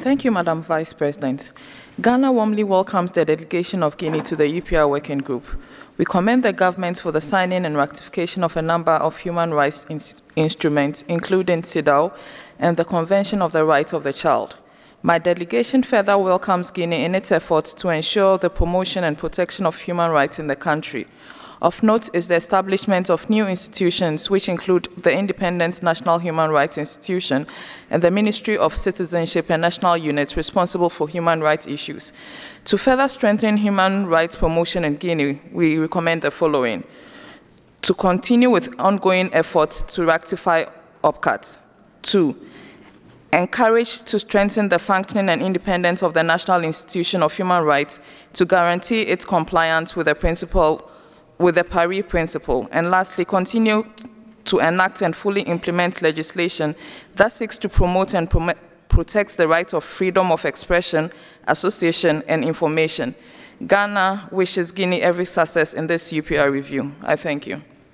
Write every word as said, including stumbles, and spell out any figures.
Thank you, Madam Vice President. Ghana warmly welcomes the delegation of Guinea to the U P R Working Group. We commend the government for the signing and ratification of a number of human rights in instruments, including CEDAW and the Convention of the Rights of the Child. My delegation further welcomes Guinea in its efforts to ensure the promotion and protection of human rights in the country. Of note is the establishment of new institutions, which include the Independent National Human Rights Institution and the Ministry of Citizenship and National Units responsible for human rights issues. To further strengthen human rights promotion in Guinea, we recommend the following: to continue with ongoing efforts to rectify OPCAT. Two, encourage to strengthen the functioning and independence of the National Institution of Human Rights to guarantee its compliance with the principle with the Paris Principle. And lastly, continue to enact and fully implement legislation that seeks to promote and prom protect the right of freedom of expression, association, and information. Ghana wishes Guinea every success in this U P R review. I thank you.